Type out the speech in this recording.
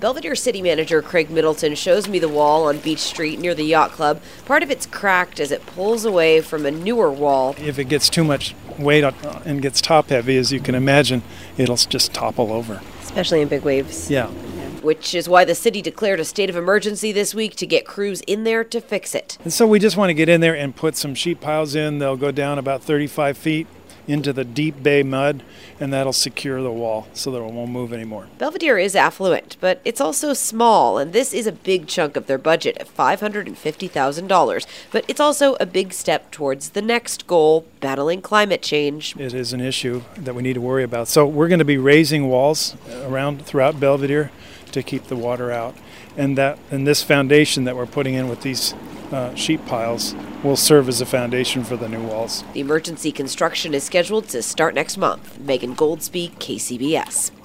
Belvedere City Manager Craig Middleton shows me the wall on Beach Street near the Yacht Club. Part of it's cracked as it pulls away from a newer wall. If it gets too much weight and gets top heavy, as you can imagine, it'll just topple over. Especially in big waves. Yeah. Which is why the city declared a state of emergency this week to get crews in there to fix it. And so we just want to get in there and put some sheet piles in. They'll go down about 35 feet into the deep bay mud, and that'll secure the wall so that it won't move anymore. Belvedere is affluent, but it's also small, and this is a big chunk of their budget at $550,000. But it's also a big step towards the next goal, battling climate change. It is an issue that we need to worry about. So we're going to be raising walls around throughout Belvedere to keep the water out. And this foundation that we're putting in with these sheet piles will serve as a foundation for the new walls. The emergency construction is scheduled to start next month. Megan Goldsby, KCBS.